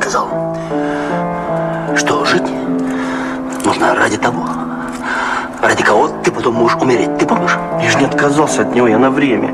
сказал, что жить нужно ради того, ради кого ты потом можешь умереть. Ты помнишь? Я же не отказался от него, я на время.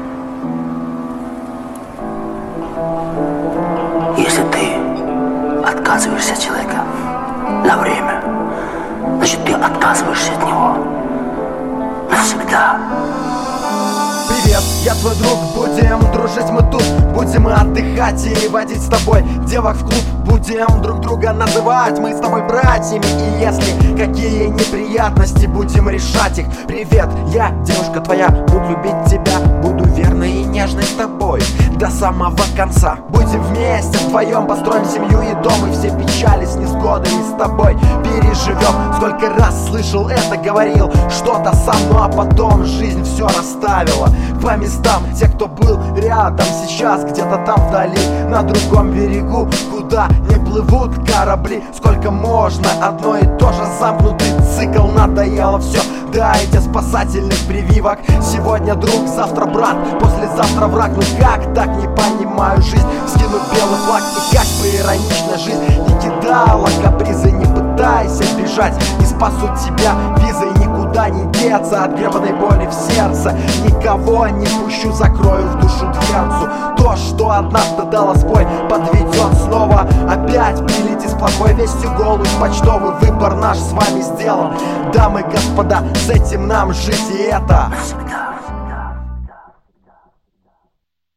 Если ты отказываешься от человека на время, значит, ты отказываешься от него навсегда. Привет, я твой друг, будем дружить мы тут. Будем мы отдыхать и водить с тобой девок в клуб. Будем друг друга называть, мы с тобой братьями. И если какие неприятности, будем решать их. Привет, я девушка твоя, буду любить тебя, буду верной и нежной с тобой до самого конца. Будем вместе вдвоем, построим семью и дом. И все печали с невзгодами с тобой переживем. Сколько раз слышал это, говорил что-то сам, ну а потом жизнь все расставила по местам. Те, кто был рядом, сейчас где-то там вдали, на другом берегу, куда не плывут корабли. Сколько можно одно и то же, замкнутый цикл, надоело все. Дайте спасательных прививок. Сегодня друг, завтра брат, послезавтра враг. Ну как так, не понимаю жизнь. Скину белый флаг, и как бы иронично жизнь не кидала капризы. Не пытайся бежать, не спасут тебя визы. И никуда не деться от гребаной боли в сердце. Никого не пущу, закрою в душу дверцу. То, что однажды дало сбой, подведет снова. Опять прилети с плохой вестью, голубь почтовый. Выбор наш с вами сделан, дамы и господа. С этим нам жить, и это Навсегда.